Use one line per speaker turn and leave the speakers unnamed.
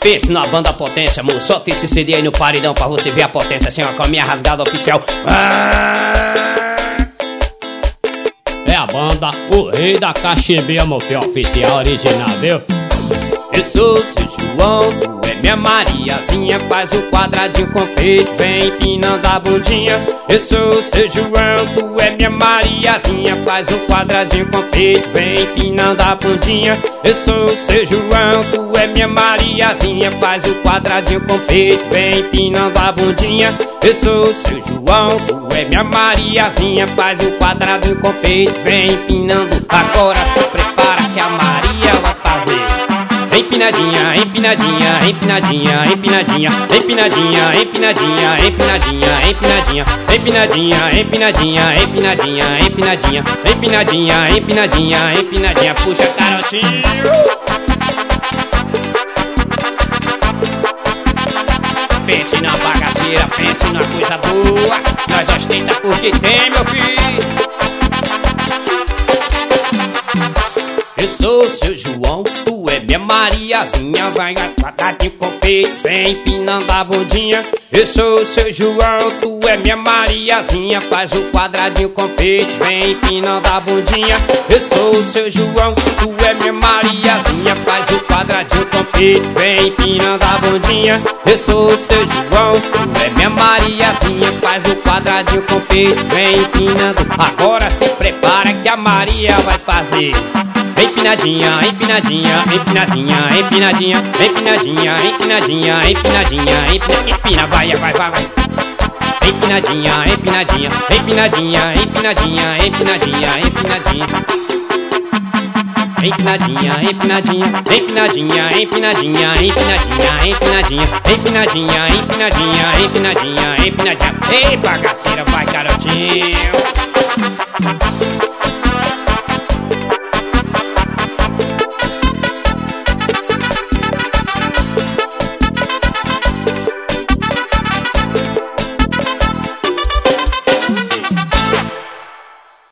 Pense na banda potência, amor. Solta esse CD aí no paredão pra você ver a potência. Assim, ó, com a minha rasgada oficial. É a banda, o rei da cachimbinha, meu filho, oficial original, viu? Eu sou seu João, tu é minha Mariazinha. Faz o quadradinho com peito, vem empinando a bundinha. Eu sou seu João, tu é minha Mariazinha. Faz o quadradinho com peito, vem empinando a bundinha. Eu sou seu João, tu é minha Mariazinha. Faz o quadradinho com peito, vem empinando a bundinha. Eu sou seu João, tu é minha Mariazinha. Faz o quadradinho com peito, vem empinando. Agora se prepara que a Maria vai fazer. Empinadinha, empinadinha, empinadinha, empinadinha, empinadinha, empinadinha, empinadinha, empinadinha, empinadinha, empinadinha, empinadinha, empinadinha, empinadinha, empinadinha, empinadinha, puxa carotinho. Pense na bagaceira, pense na coisa boa. Nós ostenta porque tem, meu filho. Eu sou seu João, tu é minha Mariazinha. Vai a quadradinho com peito, vem empinando a bundinha. Eu sou seu João, tu é minha Mariazinha. Faz o quadradinho com peito, vem empinando a bundinha. Eu sou seu João, tu é minha Mariazinha. Faz o quadradinho com peito, vem empinando a bundinha. Eu sou seu João, tu é minha Mariazinha. Faz o quadradinho com peito, vem empinando. Agora se prepara que a Maria vai fazer. Empinadinha, empinadinha, empinadinha, empinadinha, empinadinha, empinadinha, empinadinha, empina, vai, vai, vai, vai. Empinadinha, empinadinha, empinadinha, empinadinha, empinadinha, empinadinha. Empinadinha, empinadinha, empinadinha, empinadinha, empinadinha, empinadinha, empinadinha, empinadinha, empinadinha, empinadinha. Ei, bagaceira, vai, garotinho.